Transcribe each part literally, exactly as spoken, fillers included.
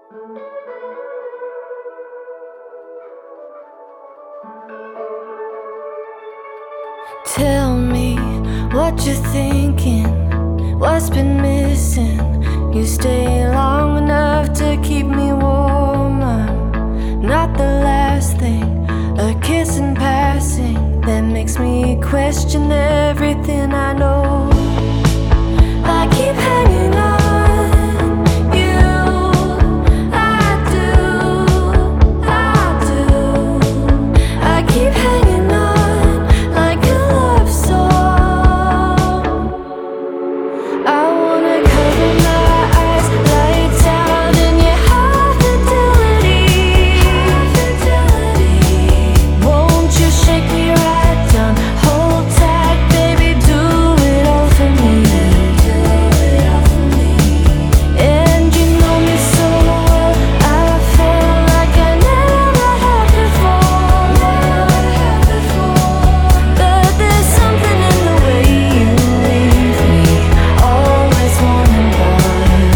Tell me what you're thinking, what's been missing. You stay long enough to keep me warm. I'm not the last thing, a kiss in passing that makes me question everything I know. I keep hanging on you, I do, I do. I keep hanging on like a love song. I wanna cover my eyes, lights out, and your high fidelity. Won't you shake me right down, hold tight, baby, do it all for me. And you know me so well, I feel like I never had before. But there's something in the way you leave me, always wanting more.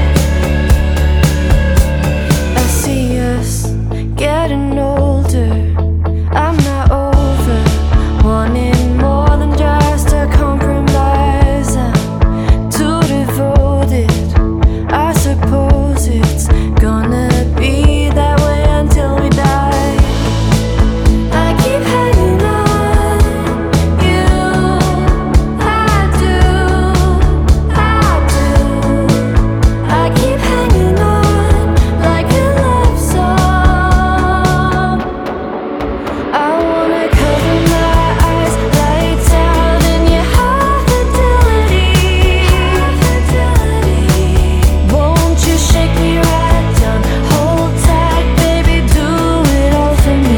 I see us getting older, I'm not over wanting more than just a compromise. I'm too devoted, I suppose it's gonna be that way until we die. I keep hanging on you, I do, I do. I keep hanging on like a love song. I wanna cover my eyes, lights out, and your high fidelity. Won't you shake me right down, hold tight, baby, do it all for me.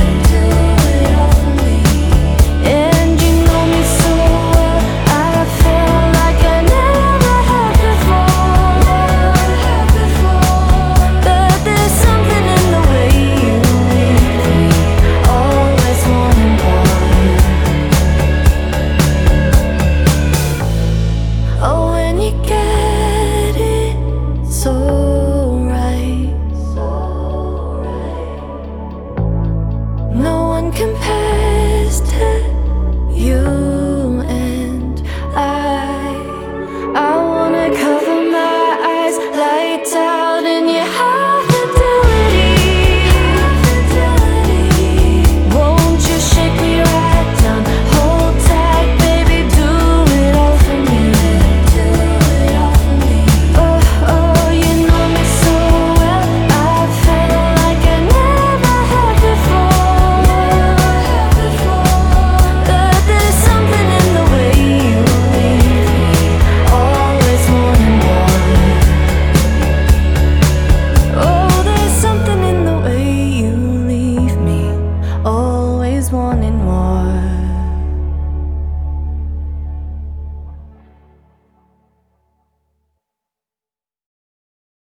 And you know me so well, I feel like I never had before. But there's something in the way you leave me, always wanting more. Oh, when you get it so